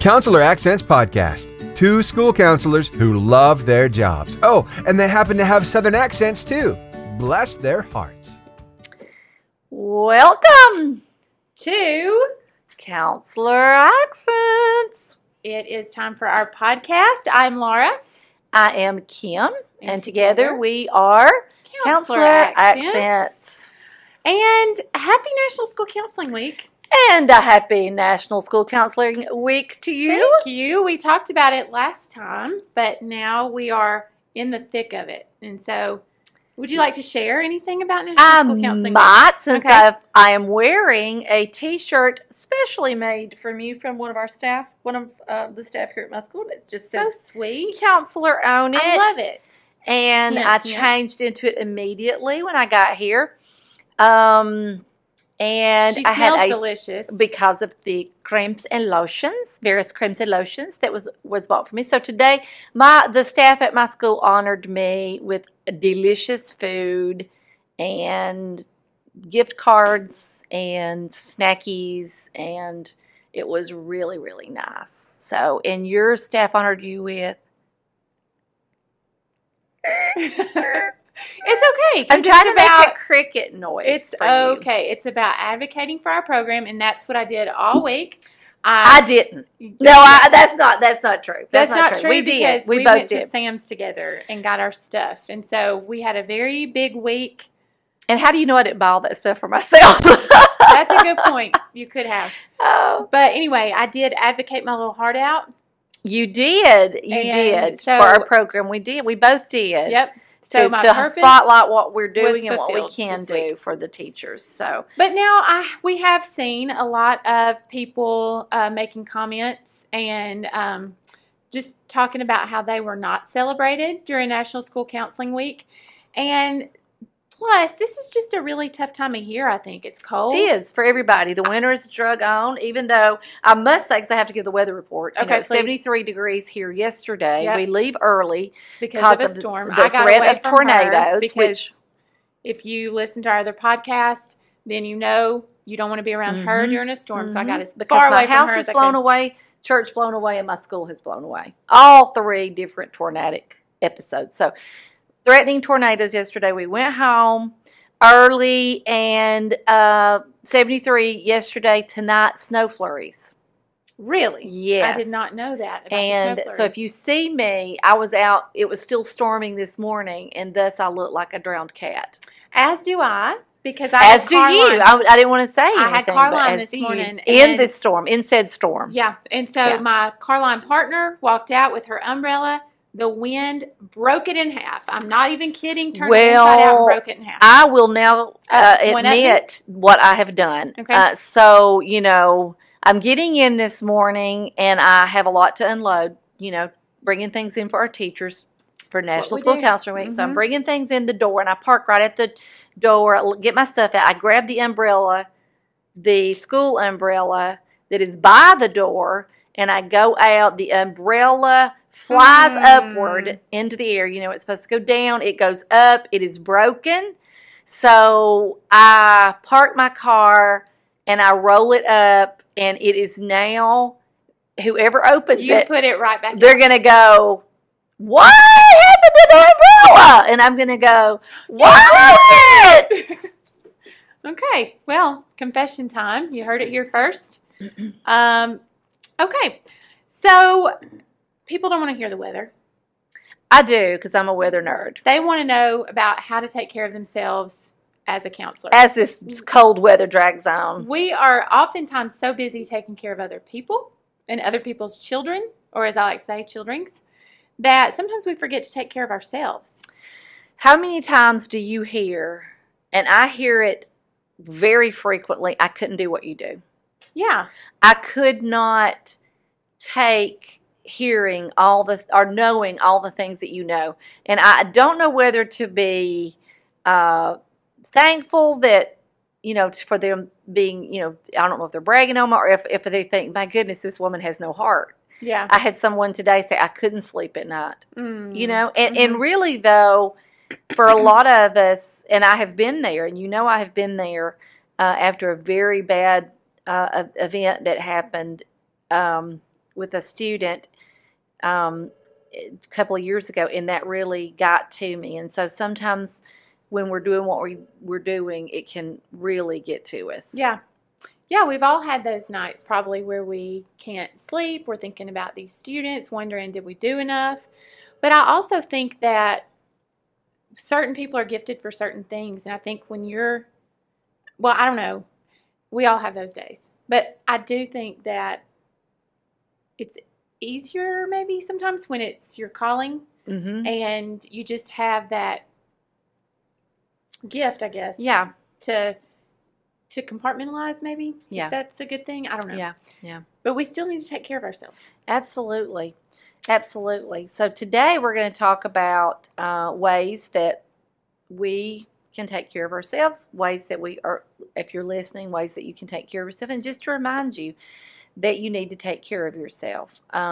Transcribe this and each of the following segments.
Counselor Accents Podcast. Two school counselors who love their jobs. Oh, and they happen to have Southern accents too. Bless their hearts. Welcome to Counselor Accents. It is time for our podcast. I'm Laura. I am Kim, and together we are Counselor Accents. And happy National School Counseling Week. And a happy National School Counseling Week to you. Thank you. We talked about it last time, but now we are in the thick of it. And so, would you like to share anything about National School Counseling Week? I might, since I am wearing a T-shirt specially made from you from one of our staff, one of the staff here at my school. It just so says sweet. Counselor on it. I love it. And yes, I changed into it immediately when I got here. And she I had delicious because of the creams and lotions, various creams and lotions that was bought for me. So today, the staff at my school honored me with delicious food and gift cards and snackies, and it was really, really nice. So, and your staff honored you with. It's okay. I'm trying to make a cricket noise. It's okay. It's about advocating for our program, and that's what I did all week. I didn't. No, that's not true. That's not true. We did. We both went to Sam's together and got our stuff, and so we had a very big week. And how do you know I didn't buy all that stuff for myself? That's a good point. You could have. Oh. But anyway, I did advocate my little heart out. You did. You did. For our program, we did. We both did. Yep. So my purpose spotlight what we're doing and what we can do for the teachers. So, but now we have seen a lot of people making comments and just talking about how they were not celebrated during National School Counseling Week, and plus this is just a really tough time of year. I think it's cold. It is for everybody. The winter is drug on. Even though I must say, because I have to give the weather report. You know, 73 degrees here yesterday. Yep. We leave early because of a storm. The threat of tornadoes. Because if you listen to our other podcast, then you know you don't want to be around her during a storm. So I got as far away from her as I could. My house is blown away, church blown away, and my school has blown away. All three different tornadic episodes. So threatening tornadoes yesterday. We went home early, and 73 yesterday. Tonight, snow flurries. Really? Yes. I did not know that about and the snow flurries. So if you see me, I was out. It was still storming this morning, and thus I look like a drowned cat. As do I, because I as do you. I didn't want to say anything. I had Carline this morning in this storm, in said storm. Yeah, and so my Carline partner walked out with her umbrella. The wind broke it in half. I'm not even kidding. Turned it inside out and broke it in half. I will now admit what I have done. Okay. So, you know, I'm getting in this morning, and I have a lot to unload, you know, bringing things in for our teachers for National School Counseling Week. So I'm bringing things in the door, and I park right at the door. I get my stuff out. I grab the umbrella, the school umbrella that is by the door, and I go out. The umbrella flies upward into the air. You know, it's supposed to go down. It goes up. It is broken. So I park my car and I roll it up, and it is now, whoever opens you put it right back. They're going to go, what happened to the umbrella? And I'm going to go, what? Okay. Well, confession time. You heard it here first. Okay. So people don't want to hear the weather. I do, because I'm a weather nerd. They want to know about how to take care of themselves as a counselor. As this cold weather drags on. We are oftentimes so busy taking care of other people and other people's children, or as I like to say, children's, that sometimes we forget to take care of ourselves. How many times do you hear, and I hear it very frequently, I couldn't do what you do. Yeah. I could not take hearing all the, or knowing all the things that you know. And I don't know whether to be thankful that, you know, for them being, you know, I don't know if they're bragging on me, or if they think, my goodness, this woman has no heart. Yeah. I had someone today say, I couldn't sleep at night. You know, and really, though, for a lot of us, and I have been there, and you know I have been there after a very bad event that happened with a student a couple of years ago, and that really got to me. And so sometimes when we're doing what we're doing, it can really get to us. Yeah. Yeah, we've all had those nights probably where we can't sleep. We're thinking about these students, wondering, did we do enough? But I also think that certain people are gifted for certain things. And I think when well, I don't know. We all have those days. But I do think that it's easier maybe sometimes when it's your calling and you just have that gift, I guess. Yeah. To compartmentalize, maybe. Yeah. If that's a good thing. I don't know. Yeah. But we still need to take care of ourselves. Absolutely. So today we're going to talk about ways that we can take care of ourselves, ways that we are, if you're listening, ways that you can take care of yourself, and just to remind you that you need to take care of yourself.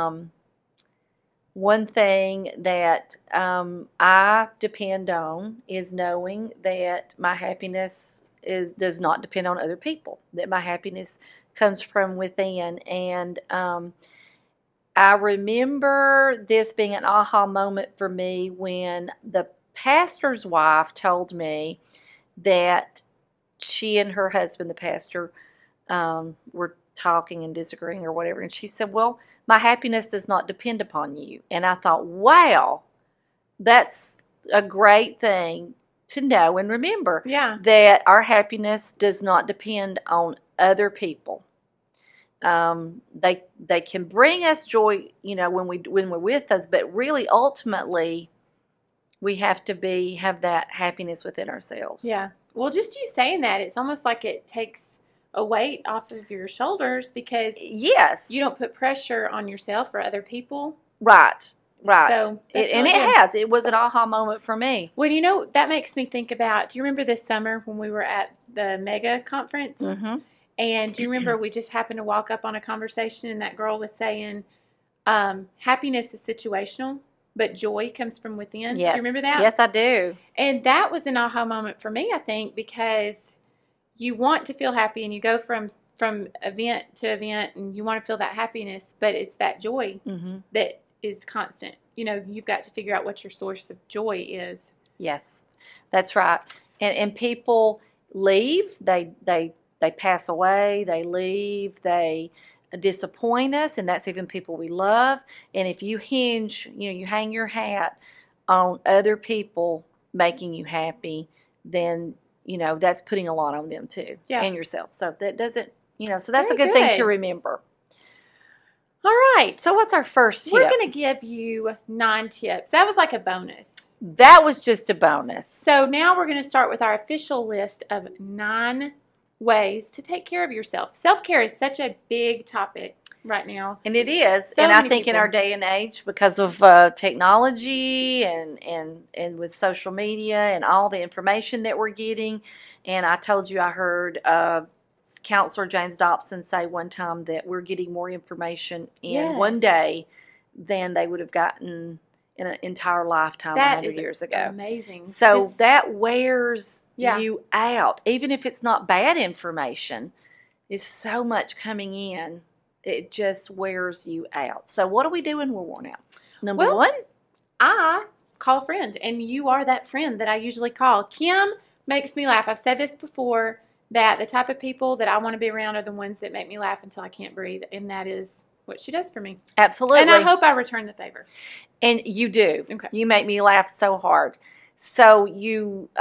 One thing that I depend on is knowing that my happiness does not depend on other people, that my happiness comes from within. And I remember this being an aha moment for me when the pastor's wife told me that she and her husband, the pastor, were talking and disagreeing or whatever. And she said, well, my happiness does not depend upon you. And I thought, wow, that's a great thing to know and remember, that our happiness does not depend on other people. They can bring us joy, when we're with us, but really ultimately we have to have that happiness within ourselves. Yeah. Well, just you saying that, it's almost like it takes a weight off of your shoulders because yes, you don't put pressure on yourself or other people. Right. So it was an aha moment for me. Well, that makes me think about, do you remember this summer when we were at the Mega Conference? Mm-hmm. And do you remember we just happened to walk up on a conversation and that girl was saying, happiness is situational, but joy comes from within. Yes. Do you remember that? Yes, I do. And that was an aha moment for me, I think, because you want to feel happy and you go from event to event and you want to feel that happiness, but it's that joy that is constant. You've got to figure out what your source of joy is. Yes, that's right. And people leave, they pass away, they leave, they disappoint us, and that's even people we love. And if you you hang your hat on other people making you happy, then that's putting a lot on them too, and yourself. So that doesn't, so that's a good thing to remember. All right. So what's our first tip? We're going to give you 9 tips. That was like a bonus. That was just a bonus. So now we're going to start with our official list of 9 ways to take care of yourself. Self-care is such a big topic right now. And it is. So and I think people. In our day and age, because of technology and with social media and all the information that we're getting, and I told you I heard Counselor James Dobson say one time that we're getting more information in one day than they would have gotten in an entire lifetime 100 years ago. Amazing. So that wears you out. Even if it's not bad information, it's so much coming in, it just wears you out. So what do we do when we're worn out? Number one? I call a friend, and you are that friend that I usually call. Kim makes me laugh. I've said this before, that the type of people that I want to be around are the ones that make me laugh until I can't breathe, and that is what she does for me. Absolutely. And I hope I return the favor. And you do. Okay. You make me laugh so hard. So you,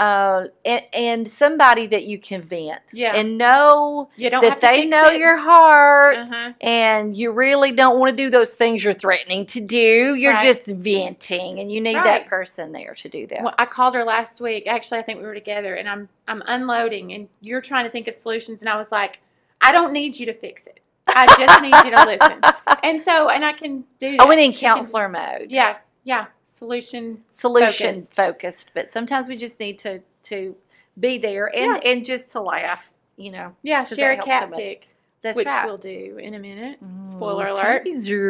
and somebody that you can vent. Yeah. And know you don't that have to they fix know it. your heart, Uh-huh. and you really don't want to do those things you're threatening to do. You're Right. just venting, and you need that person there to do that. Well, I called her last week. Actually, I think we were together, and I'm unloading, and you're trying to think of solutions, and I was like, I don't need you to fix it. I just need you to listen. And I can do that. I went in She can counselor mode. Yeah. Solution focused, but sometimes we just need to be there and just to laugh, Yeah, 'cause share a that helps cat so much. pic, That's which right. we'll do in a minute. Spoiler alert.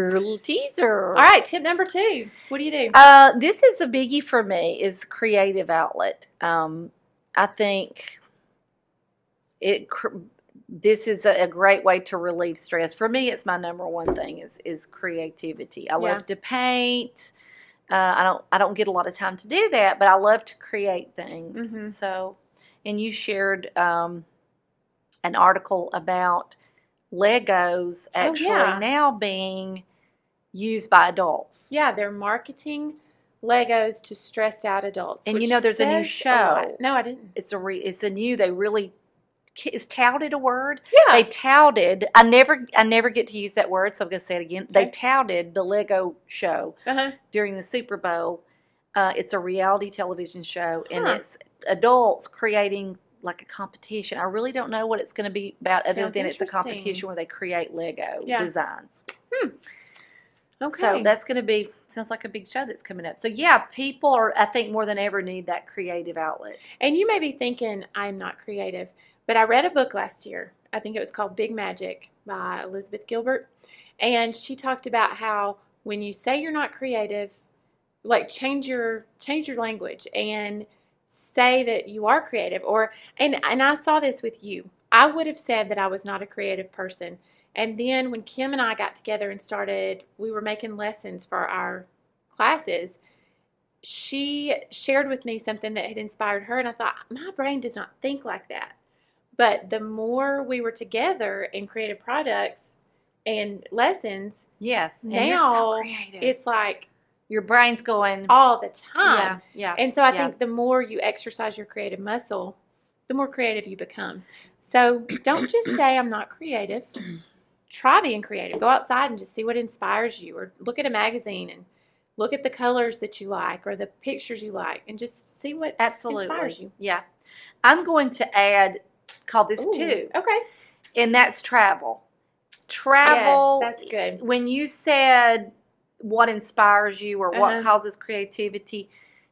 Teaser. All right, tip number 2. What do you do? This is a biggie for me, is creative outlet. I think this is a great way to relieve stress. For me, it's my number one thing is creativity. I love to paint. I don't get a lot of time to do that, but I love to create things. Mm-hmm. So, and you shared an article about Legos actually now being used by adults. Yeah, they're marketing Legos to stressed out adults. And there's a new show. No, I didn't. It's a new. They really is touted a word. Yeah. They touted. I never get to use that word, so I'm going to say it again. Okay. They touted the Lego show during the Super Bowl. It's a reality television show, and it's adults creating like a competition. I really don't know what it's going to be about, other than it's a competition where they create Lego designs. Okay. So that's going to sounds like a big show that's coming up. So yeah, people are, I think, more than ever need that creative outlet. And you may be thinking, I'm not creative, but I read a book last year. I think it was called Big Magic by Elizabeth Gilbert. And she talked about how when you say you're not creative, like change your language and say that you are creative. And I saw this with you. I would have said that I was not a creative person. And then when Kim and I got together and we were making lessons for our classes, she shared with me something that had inspired her. And I thought, my brain does not think like that. But the more we were together and created products and lessons, yes, and now you're so creative. It's like your brain's going all the time. Yeah. And so I think the more you exercise your creative muscle, the more creative you become. So don't just say I'm not creative. Try being creative. Go outside and just see what inspires you, or look at a magazine and look at the colors that you like or the pictures you like, and just see what inspires you. Yeah. I'm going to call this too. Okay. And that's travel. Travel. Yes, that's good. When you said what inspires you or what causes creativity,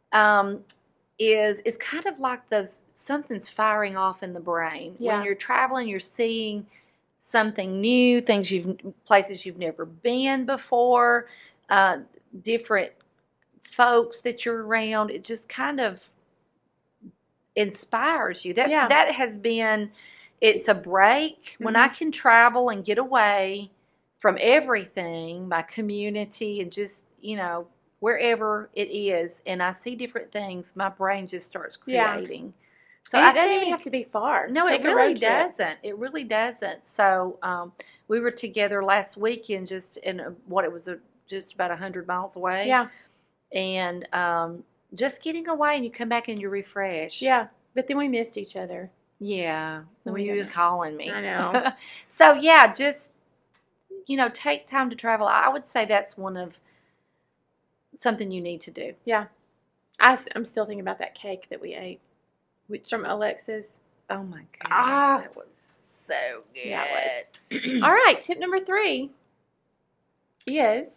is kind of like something's firing off in the brain. Yeah. When you're traveling, you're seeing something new, places you've never been before, different folks that you're around. It just kind of inspires you. That has been, it's a break. When I can travel and get away from everything, my community, and just, wherever it is, and I see different things, my brain just starts creating. So it doesn't even have to be far. No, Take it really doesn't. It really doesn't. So we were together last weekend, just in just about 100 miles away. Yeah. And just getting away, and you come back and you're refreshed. Yeah, but then we missed each other. Yeah, when you was calling me. I know. So yeah, just take time to travel. I would say that's something you need to do. Yeah, I'm still thinking about that cake that we ate. From Alexa's. Oh my goodness, that was so good. Yeah, it was. All right, tip number 3 is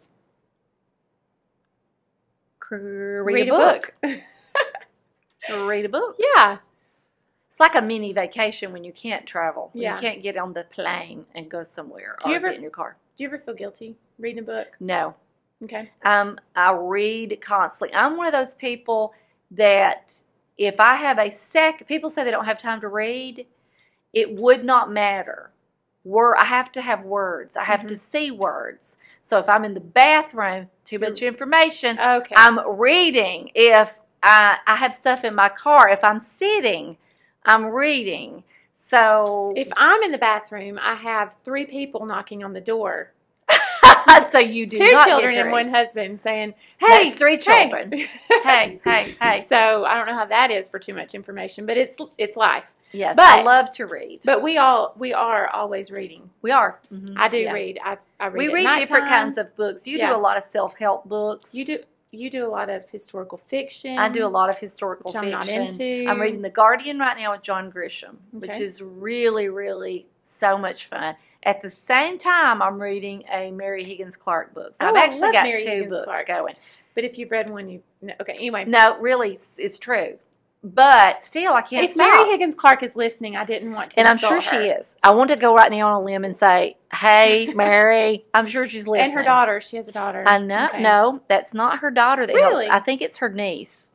read a book. Read a book. Yeah. It's like a mini vacation when you can't travel. Yeah. You can't get on the plane and go somewhere or get in your car. Do you ever feel guilty reading a book? No. Okay. I read constantly. I'm one of those people that if I have people say they don't have time to read, it would not matter. I have to have words. I have to see words. So if I'm in the bathroom, too much information, I'm reading. If I have stuff in my car, if I'm sitting, I'm reading. So if I'm in the bathroom, I have 3 people knocking on the door. So you do 2 not children get to and read. 1 husband saying, "Hey, that's 3 children." Hey. So I don't know how that is for too much information, but it's life. Yes, but I love to read. But we are always reading. We are. Mm-hmm. I do read. I read. We read different kinds of books. You do a lot of self-help books. You do a lot of historical fiction. I do a lot of historical fiction. I'm not into. I'm reading The Guardian right now with John Grisham, which is really, really so much fun. At the same time, I'm reading a Mary Higgins Clark book. So I've actually got Mary 2 Higgins books Clark. going. But if you've read one, anyway. No, really, it's true. But still, I can't stop. If Mary Higgins Clark is listening, I didn't want to. And I'm sure she is. I want to go right now on a limb and say, "Hey, Mary," I'm sure she's listening. And her daughter. She has a daughter. I know. Okay. No, that's not her daughter that helps. I think it's her niece.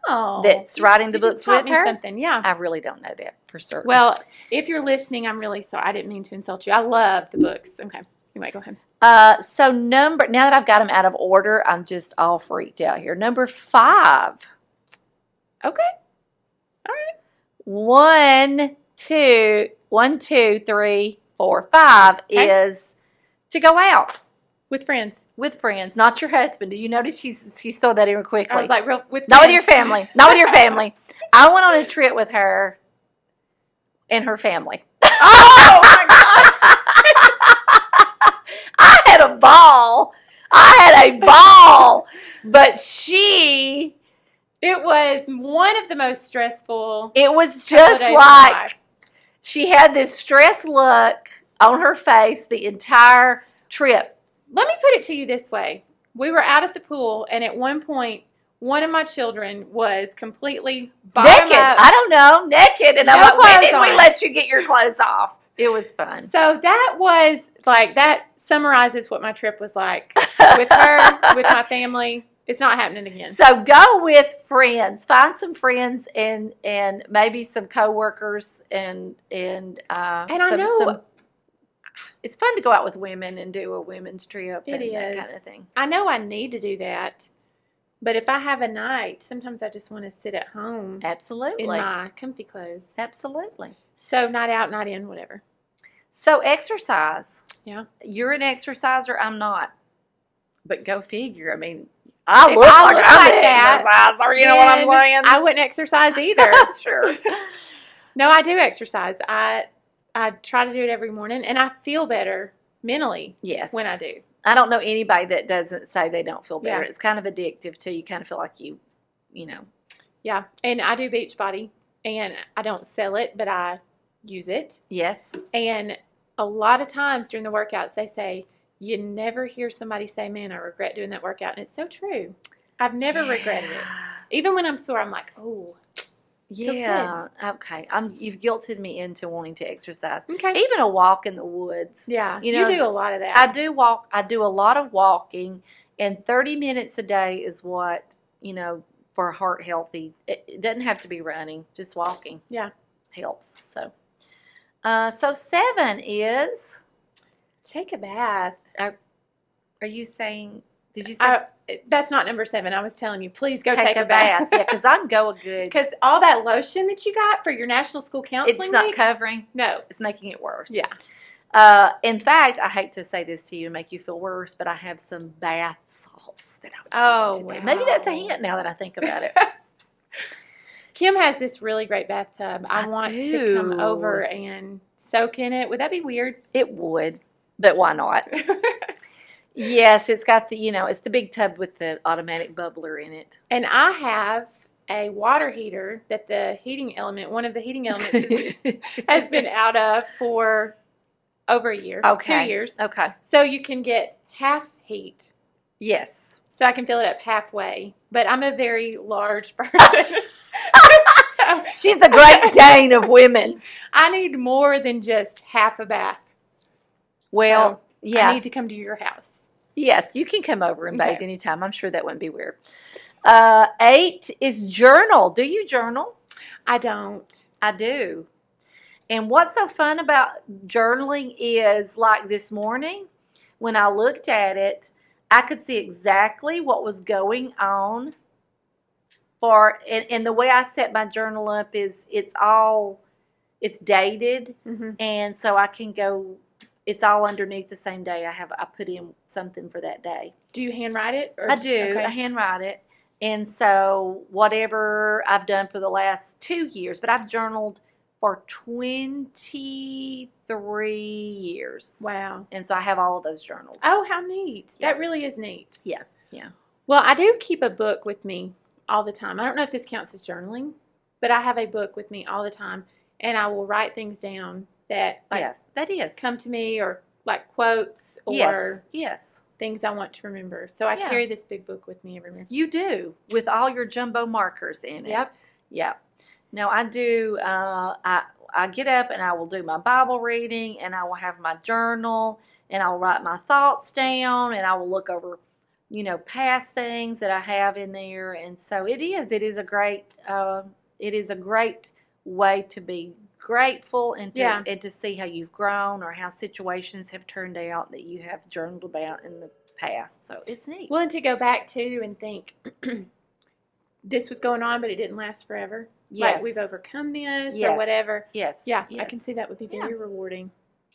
Oh, that's writing the you just books taught with me her? something, yeah. I really don't know that for certain. Well, if you're listening, I'm really sorry. I didn't mean to insult you. I love the books. Okay, anyway, go ahead. So now that I've got them out of order, I'm just all freaked out here. Number 5. Okay. All right. 1, 2, 3, 4, 5 Okay. is to go out With friends. with friends, not your husband. Do you notice she's thrown that in quickly? I was like, real with Not with friends. your family. Not with your family. I went on a trip with her and her family. Oh my God. I had a ball. But It was one of the most stressful. it was couple of just days of my like life. she had this stressed look on her face the entire trip. Let me put it to you this way. We were out at the pool, and at one point, one of my children was completely bottom Naked. up. I don't know. Naked. And I'm No like, when clothes did we on. let you get your clothes off? It was fun. So that was like, that summarizes what my trip was like with her, with my family. It's not happening again. So go with friends. Find some friends and maybe some coworkers and I know it's fun to go out with women and do a women's trip It and that is. kind of thing. I know I need to do that, but if I have a night, sometimes I just want to sit at home Absolutely. in my comfy clothes. Absolutely. So night out, night in, whatever. So exercise. Yeah. You're an exerciser. I'm not. But go figure. I mean, I If look I like look I'm like an that, exerciser. You know what I'm then saying? I wouldn't exercise either. Sure. No, I do exercise. I try to do it every morning, and I feel better mentally Yes. when I do. I don't know anybody that doesn't say they don't feel better. Yeah. It's kind of addictive too. You kind of feel like you know. Yeah, and I do Beachbody, and I don't sell it, but I use it. Yes. And a lot of times during the workouts, they say, you never hear somebody say, man, I regret doing that workout. And it's so true. I've never regretted it. Even when I'm sore, I'm like, oh, feels Yeah. Okay. You've guilted me into wanting to exercise. okay. Even a walk in the woods. Yeah, You you know, do a lot of that. I do walk. I do a lot of walking, and 30 minutes a day is what, for heart healthy. It doesn't have to be running, just walking. Yeah. Helps. So 7 is, Take a bath. are you saying, did you say That's not number 7. I was telling you, please go take a bath? Yeah, because I can go a good, Because all that lotion that you got for your National School Counseling it's not Week, covering, no. it's making it worse. Yeah. In fact, I hate to say this to you and make you feel worse, but I have some bath salts that I was taking today. Maybe that's a wow. hint now that I think about it. Kim has this really great bathtub. I want to come do. over and soak in it. Would that be weird? It would, but why not? Yes, it's got it's the big tub with the automatic bubbler in it. And I have a water heater that one of the heating elements has been out of for over a year, Okay. 2 years. Okay. So you can get half heat. Yes. So I can fill it up halfway. But I'm a very large person. So She's the Great Dane of women. I need more than just half a bath. Well, So yeah. I need to come to your house. Yes, you can come over and bathe Okay. anytime. I'm sure that wouldn't be weird. 8 is journal. Do you journal? I don't. I do. And what's so fun about journaling is, like this morning, when I looked at it, I could see exactly what was going on. And the way I set my journal up is it's dated, Mm-hmm. and so I can go. It's all underneath the same day. I put in something for that day. Do you handwrite it? Or I do. Okay. I handwrite it. And so whatever I've done for the last 2 years, but I've journaled for 23 years. Wow. And so I have all of those journals. Oh, how neat. Yeah. That really is neat. Yeah. Well, I do keep a book with me all the time. I don't know if this counts as journaling, but I have a book with me all the time, and I will write things down that Yeah, that is. come to me, or like quotes or Yes. things I want to remember. So I Yeah. carry this big book with me everywhere. You do, with all your jumbo markers in it. Yep. Yeah. No, I do. I get up and I will do my Bible reading, and I will have my journal, and I'll write my thoughts down, and I will look over past things that I have in there. And so it is a great way to be grateful and to see how you've grown or how situations have turned out that you have journaled about in the past. So it's neat. Well, and to go back to and think this was going on, but it didn't last forever. Yes. Like we've overcome this Yes. or whatever. Yes. Yeah, Yes. I can see that would be very rewarding.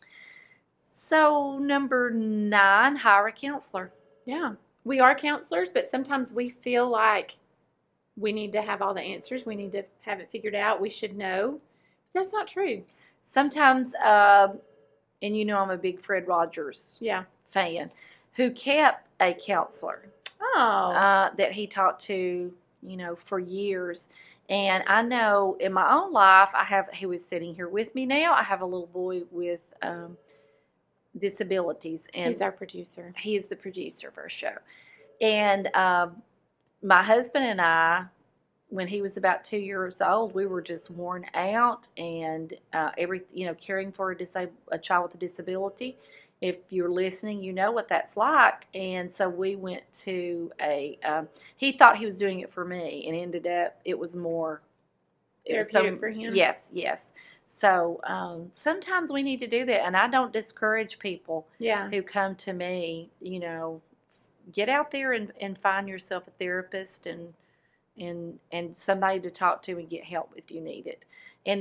So number 9, hire a counselor. Yeah. We are counselors, but sometimes we feel like we need to have all the answers. We need to have it figured out. We should know. That's not true. Sometimes, and I'm a big Fred Rogers fan, who kept a counselor that he talked to, for years. And I know in my own life, he was sitting here with me now. I have a little boy with disabilities. And he's our producer. He is the producer of our show. And my husband and I, when he was about 2 years old, we were just worn out and caring for a child with a disability. If you're listening, you know what that's like. And so we went to he thought he was doing it for me, and ended up it was more therapeutic for him. Yes. So sometimes we need to do that, and I don't discourage people who come to me. Get out there and find yourself a therapist and somebody to talk to and get help if you need it. And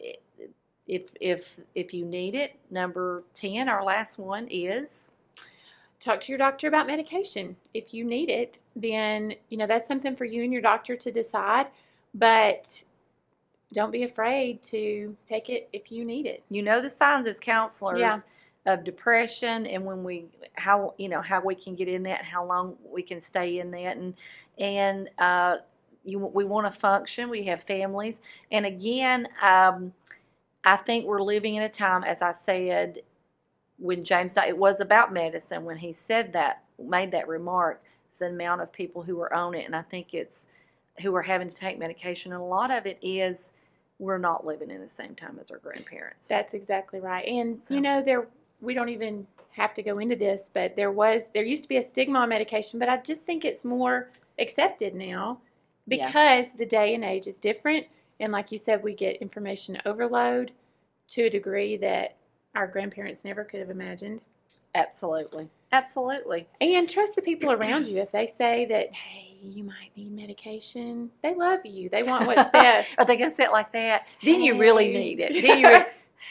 if you need it, number 10, our last one is talk to your doctor about medication. If you need it, then that's something for you and your doctor to decide, but don't be afraid to take it if you need it. The signs as counselors of depression, and how we can get in that, and how long we can stay in that, and we want to function. We have families, and again, I think we're living in a time, as I said, when James died, it was about medicine. When he made that remark, it's the amount of people who are on it, and I think it's who are having to take medication, and a lot of it is we're not living in the same time as our grandparents. That's exactly right. And we don't even have to go into this, but there used to be a stigma on medication, but I just think it's more accepted now because the day and age is different. And like you said, we get information overload to a degree that our grandparents never could have imagined. Absolutely. And trust the people around you. If they say that, hey, you might need medication, they love you. They want what's best. Are they going to say it like that? Then you really need it. Then you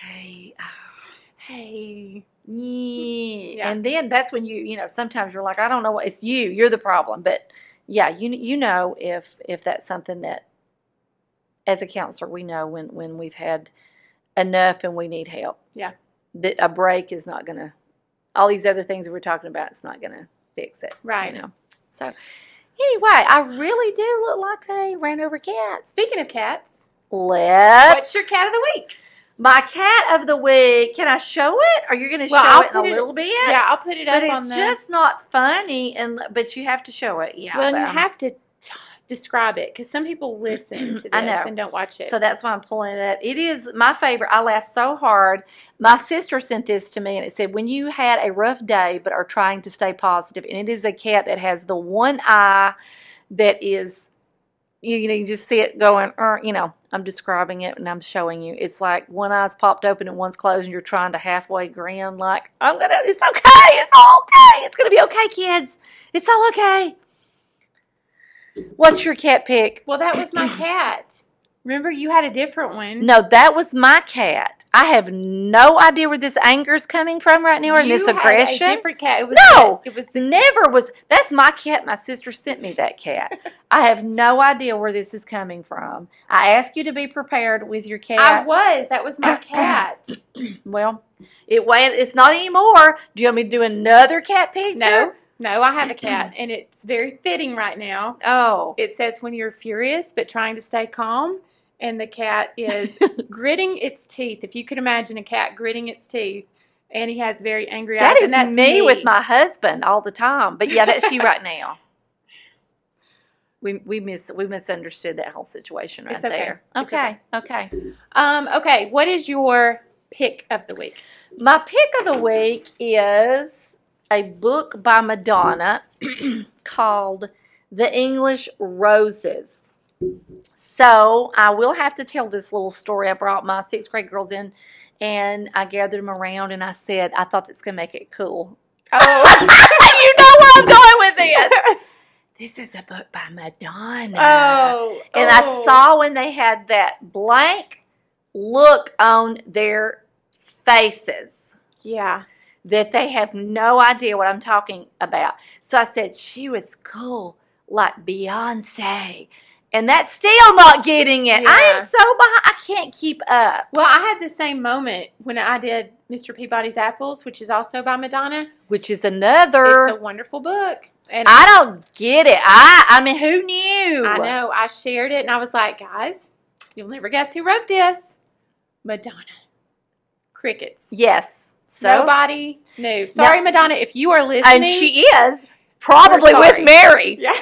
hey. Yeah. And then that's when sometimes you're like, I don't know what, it's you're the problem. But yeah, if that's something that, as a counselor, we know when we've had enough and we need help. Yeah. That a break is not going to, all these other things that we're talking about, it's not going to fix it. Right. So, anyway, I really do look like I ran over cats. Speaking of cats, what's your cat of the week? My cat of the week. Can I show it? Or you're going to show it in a little bit? Yeah, I'll put it up on on the... But it's just not funny, but you have to show it. Yeah. Well, you have to describe it, because some people listen to this and don't watch it. So that's why I'm pulling it up. It is my favorite. I laughed so hard. My sister sent this to me, and it said, when you had a rough day but are trying to stay positive. And it is a cat that has the one eye that is, you just see it going, I'm describing it and I'm showing you. It's like one eye's popped open and one's closed, and you're trying to halfway grin like, it's okay. It's all okay. It's going to be okay, kids. It's all okay. What's your cat pick? Well, that was my cat. Remember, you had a different one. No, that was my cat. I have no idea where this anger is coming from right now, or this aggression. You had a different cat. That's my cat. My sister sent me that cat. I have no idea where this is coming from. I asked you to be prepared with your cat. That was my cat. Well, it's not anymore. Do you want me to do another cat picture? No, I have a cat, and it's very fitting right now. Oh. It says, when you're furious but trying to stay calm, and the cat is gritting its teeth. If you could imagine a cat gritting its teeth, and he has very angry eyes. That's me with my husband all the time. But yeah, that's you right now. We misunderstood that whole situation right there. Okay. Okay, what is your pick of the week? My pick of the week is a book by Madonna called The English Roses. So I will have to tell this little story. I brought my 6th grade girls in, and I gathered them around, and I said, I thought this could make it cool. Oh. You know where I'm going with this. This is a book by Madonna. Oh. And I saw when they had that blank look on their faces. Yeah. That they have no idea what I'm talking about. So I said, she was cool like Beyonce. And that's still not getting it. Yeah. I am so behind. I can't keep up. Well, I had the same moment when I did Mr. Peabody's Apples, which is also by Madonna. Which is another. It's a wonderful book. And I don't get it. I mean, who knew? I know. I shared it, and I was like, guys, you'll never guess who wrote this. Madonna. Crickets. Yes. So, nobody knew. Sorry, Madonna, if you are listening. And she is. Probably with Mary. Yeah.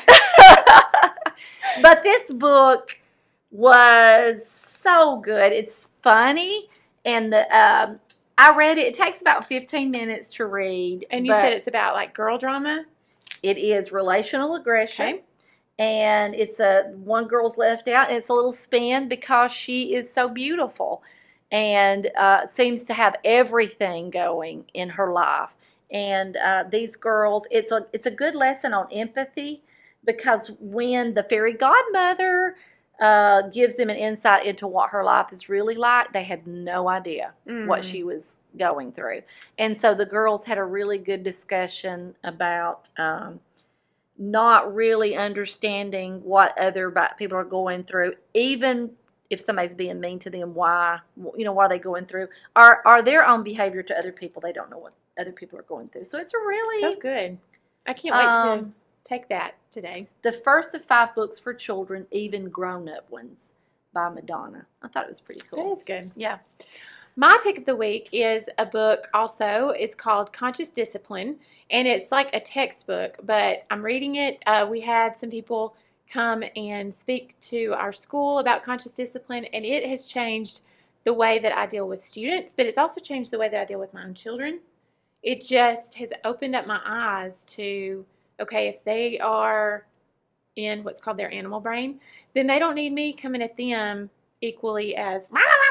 But this book was so good. It's funny, and I read it. It takes about 15 minutes to read. And you said it's about like girl drama? It is relational aggression. Okay. And it's one girl's left out, and it's a little spin because she is so beautiful and seems to have everything going in her life. And these girls, it's a good lesson on empathy, because when the fairy godmother gives them an insight into what her life is really like, they had no idea what she was going through. And so the girls had a really good discussion about not really understanding what other people are going through, even if somebody's being mean to them, why are they going through, are their own behavior to other people. They don't know what other people are going through. So it's a really so good. I can't wait to take that today. The first of 5 books for children, even grown-up ones, by Madonna. I thought it was pretty cool. That is good. Yeah. My pick of the week is a book also. It's called Conscious Discipline, and it's like a textbook, but I'm reading it. We had some people come and speak to our school about conscious discipline, and it has changed the way that I deal with students, but it's also changed the way that I deal with my own children. It just has opened up my eyes to, okay, if they are in what's called their animal brain, then they don't need me coming at them equally as,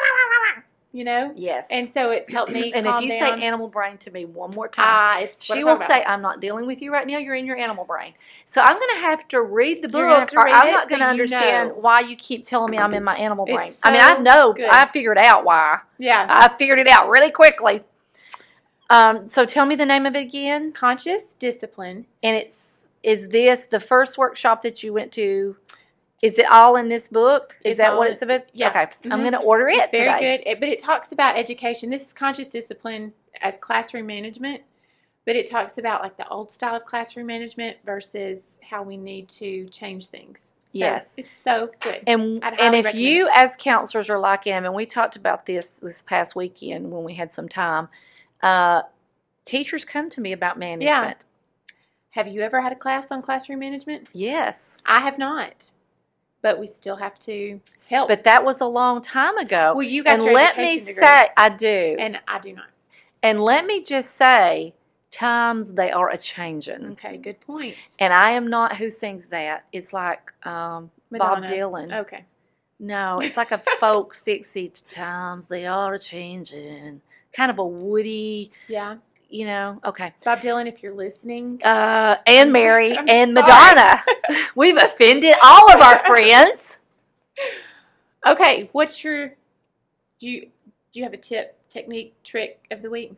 Yes. And so it's helped me and calm if you down. say animal brain to me one more time, she will say, I'm not dealing with you right now. You're in your animal brain. So I'm going to have to read the book, or I'm not going to understand why you keep telling me I'm in my animal brain. So I figured out why. Yeah. I figured it out really quickly. So tell me the name of it again. Conscious Discipline. And is this the first workshop that you went to? Is it all in this book? Is that what it's about? Yeah. Okay. I'm going to order it today. It's very today. good. But it talks about education. This is Conscious Discipline as classroom management. But it talks about like the old style of classroom management versus how we need to change things. So yes. It's so good. And if you as counselors are like him, and we talked about this past weekend when we had some time, teachers come to me about management. Yeah. Have you ever had a class on classroom management? Yes. I have not. But we still have to help. But that was a long time ago. Well, you got and your let me education degree. say, I do. And I do not. And let me just say, times they are a-changin'. Okay, good point. And I am not who sings that. It's like Bob Dylan. Okay. No, it's like a folk 60s. Times they are a-changin'. Kind of a woody. Yeah. Okay. Bob Dylan, if you're listening. And Mary I'm and sorry. Madonna. We've offended all of our friends. Okay, what's your, do you have a tip, technique, trick of the week?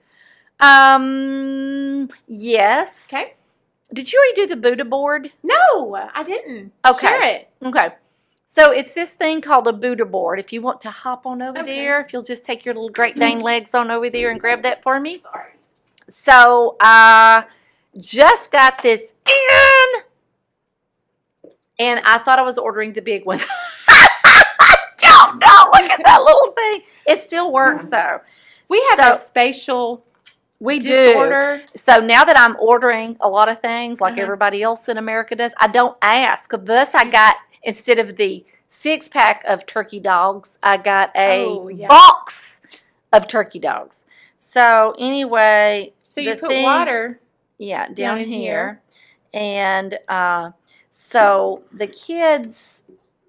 Yes. Okay. Did you already do the Buddha board? No, I didn't. Okay. Share it. Okay. So it's this thing called a Buddha board. If you want to hop on over there, if you'll just take your little Great Dane legs on over there and grab that for me. Sorry. So I just got this in, and I thought I was ordering the big one. Don't look at that little thing. It still works though. We have a spatial disorder. So now that I'm ordering a lot of things like everybody else in America does, I don't ask. Thus, I got, instead of the 6-pack of turkey dogs, I got a box of turkey dogs. So anyway, so you put water Yeah, down here. And so the kids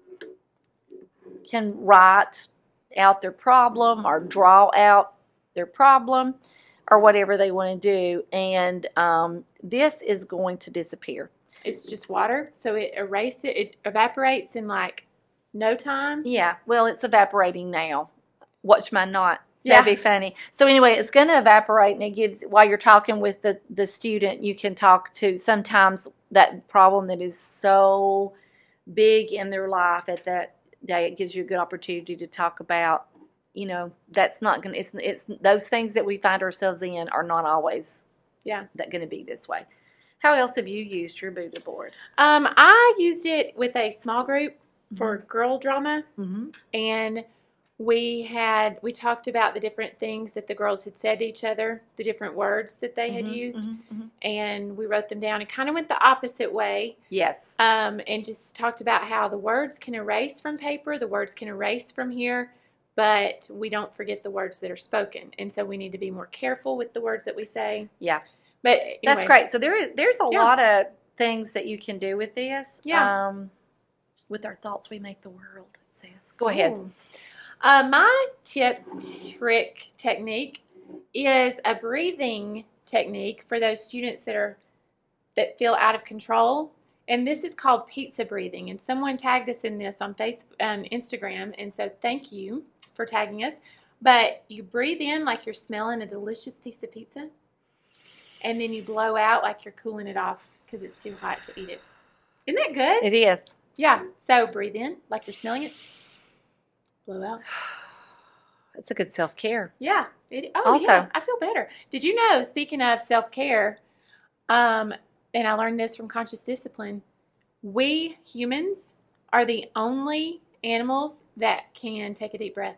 can write out their problem or draw out their problem or whatever they want to do. And this is going to disappear. It's just water, so it evaporates in like no time. Yeah, well, it's evaporating now. Watch my knot. Yeah. That'd be funny. So anyway, it's going to evaporate, and it gives, while you're talking with the student, you can talk to sometimes that problem that is so big in their life at that day. It gives you a good opportunity to talk about, you know, that's not going to, it's those things that we find ourselves in are not always that going to be this way. How else have you used your Buddha board? I used it with a small group for girl drama, and we talked about the different things that the girls had said to each other, the different words that they had used, and we wrote them down and kind of went the opposite way. Yes. And just talked about how the words can erase from paper, the words can erase from here, but we don't forget the words that are spoken, and so we need to be more careful with the words that we say. Yeah. But anyway. That's great. So there's a lot of things that you can do with this. Yeah. With our thoughts, we make the world, it says. Go ahead. My trick technique is a breathing technique for those students that feel out of control. And this is called pizza breathing. And someone tagged us in this on Facebook and Instagram. And so thank you for tagging us. But you breathe in like you're smelling a delicious piece of pizza. And then you blow out like you're cooling it off because it's too hot to eat it. Isn't that good? It is. Yeah. So breathe in like you're smelling it. Blow out. It's a good self-care. Yeah. Also, yeah, I feel better. Did you know, speaking of self-care, and I learned this from Conscious Discipline, we humans are the only animals that can take a deep breath.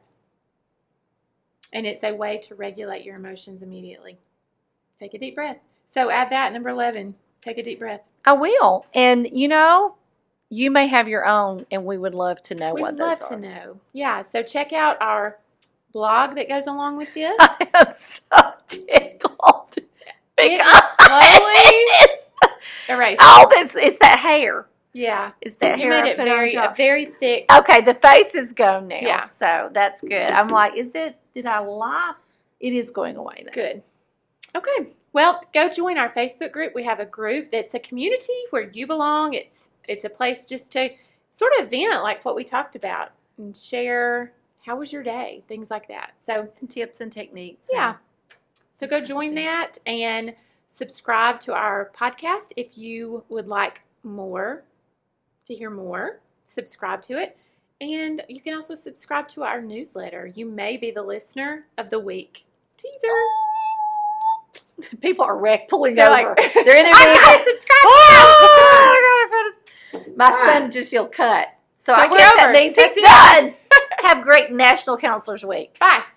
And it's a way to regulate your emotions immediately. Take a deep breath. So add that, number 11. Take a deep breath. I will. And, you know, you may have your own, and we would love to know what those are. We'd love to know. Yeah, so check out our blog that goes along with this. I am so tickled. Because slowly erase. Oh, it's that hair. Yeah. It's that hair. You made it very thick. Okay, the face is gone now. Yeah. So that's good. I'm like, did I lie? It is going away now. Good. Okay. Well, go join our Facebook group. We have a group that's a community where you belong. It's a place just to sort of vent like what we talked about and share how was your day, things like that. So and tips and techniques. Yeah. So go join that and subscribe to our podcast if you would like to hear more. Subscribe to it. And you can also subscribe to our newsletter. You may be the listener of the week. Teaser. People are pulling They're over. Like, they're in their I gotta subscribe. My son just yelled cut. So I we're guess over. that means That's it's done. Have a great National Counselors Week. Bye.